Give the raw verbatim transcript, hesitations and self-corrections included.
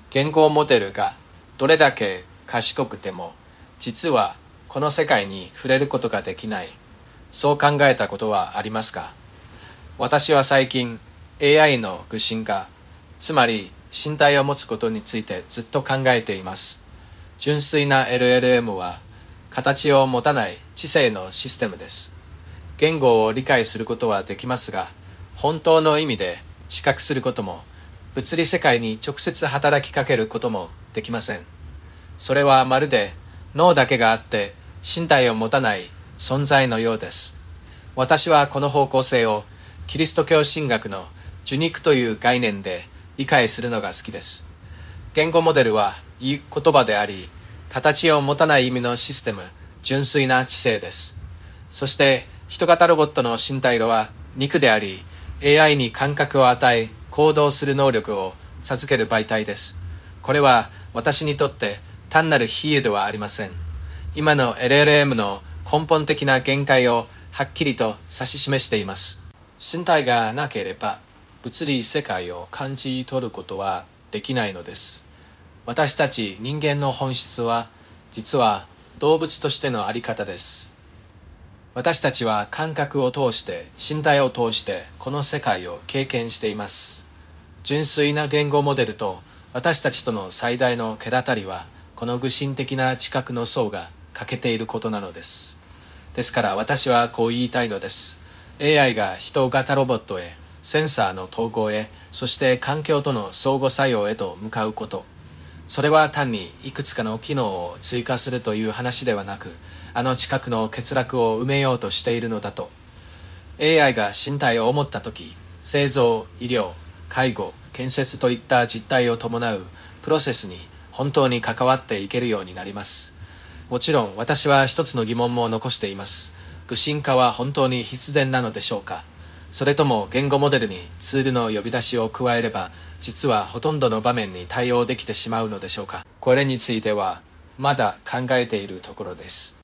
言語モデルがどれだけ賢くても、実はこの世界に触れることができない。そう考えたことはありますか？私は最近 エーアイ の具身化、つまり身体を持つことについてずっと考えています。純粋な エルエルエム は形を持たない知性のシステムです。言語を理解することはできますが、本当の意味で知覚することも、物理世界に直接働きかけることもできません。それはまるで脳だけがあって身体を持たない存在のようです。私はこの方向性をキリスト教神学の受肉という概念で理解するのが好きです。言語モデルは言葉であり、形を持たない意味のシステム、純粋な知性です。そして人型ロボットの身体は肉であり、エーアイ に感覚を与え行動する能力を授ける媒体です。これは私にとって単なる比喩ではありません。今の エルエルエム の根本的な限界をはっきりと指し示しています。身体がなければ物理世界を感じ取ることはできないのです。私たち人間の本質は実は動物としてのあり方です。私たちは感覚を通して身体を通してこの世界を経験しています。純粋な言語モデルと私たちとの最大の隔たりはこの具身的な知覚の層が欠けていることなのです。ですから私はこう言いたいのです。エーアイ が人型ロボットへ、センサーの統合へ、そして環境との相互作用へと向かうこと。それは単にいくつかの機能を追加するという話ではなく、あの知覚の欠落を埋めようとしているのだと。エーアイ が身体を持ったとき、製造、医療、介護、建設といった実態を伴うプロセスに本当に関わっていけるようになります。もちろん私は一つの疑問も残しています。具身化は本当に必然なのでしょうか？それとも言語モデルにツールの呼び出しを加えれば、実はほとんどの場面に対応できてしまうのでしょうか？これについてはまだ考えているところです。